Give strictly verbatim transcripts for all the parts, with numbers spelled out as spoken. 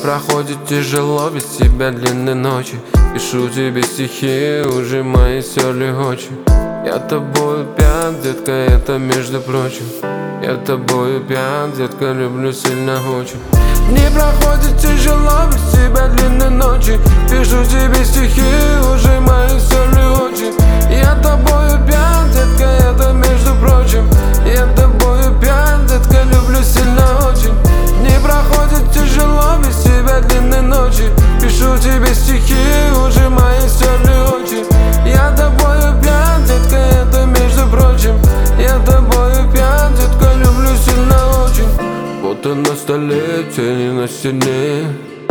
проходит тяжело без тебя длинной ночи. Пишу тебе стихи, уже мои сёрли очи. Я тобою пьян, детка, это между прочим. Я тобою пьян, детка, люблю сильно очень. Не проходит тяжело без тебя длинной ночи. Пишу тебе стихи, уже мои сёрли очи. Я тобою пьян, детка, это между прочим. Я тобою пьян, детка, люблю сильно очень. Не проходит тяжело без тебя длинной ночи. Пишу тебе стихи, уже мои сёрли очи. Я тобою пьян, детка, это между прочим. Я тобою пьян, детка, люблю сильно очень. Фото на столе, тени на стене,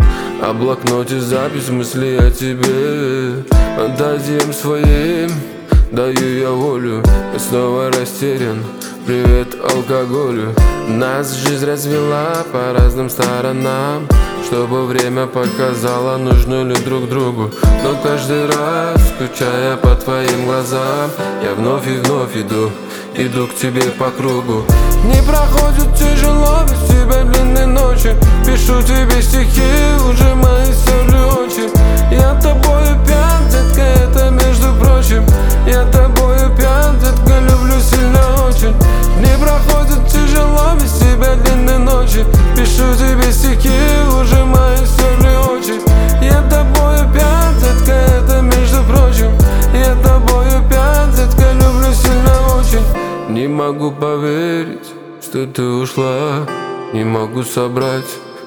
а в блокноте запись мыслей о тебе. Фантазиям своим даю я волю, и снова растерян. Привет алкоголю. Нас жизнь развела по разным сторонам, чтобы время показало, нужны ли друг другу. Но каждый раз, скучая по твоим глазам, я вновь и вновь иду, иду к тебе по кругу. Не проходит тяжело без тебя длинной ночи. Пишу тебе стихи, уже мои сёрли очи. Я тобою пьян, детка, это между прочим. Я тобою пьян, детка, люблю сильно очень. Не проходит тяжело без тебя длинной ночи. Пишу тебе стихи, уже мои сёрли очи. Я тобою пьян, детка, это между прочим. Я тобою пьян, детка, люблю сильно очень. Не могу поверить, что ты ушла. Не могу собрать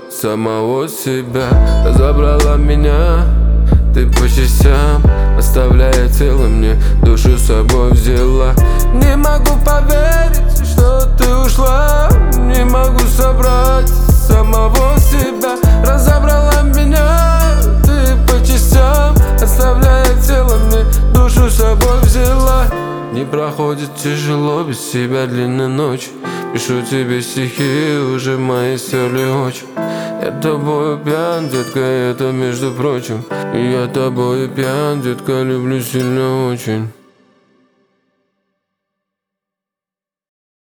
самого себя. Забрала меня ты по частям, оставляя тело мне, душу с собой взяла. Не могу поверить, что ты ушла. Не могу собрать самого себя. Разобрала меня ты по частям, оставляя тело мне, душу с собой взяла. Не проходит тяжело без тебя длинной ночи. Пишу тебе стихи, уже мои сёрли очи. Я тобою пьян, детка, это между прочим. Я тобою пьян, детка, люблю сильно очень.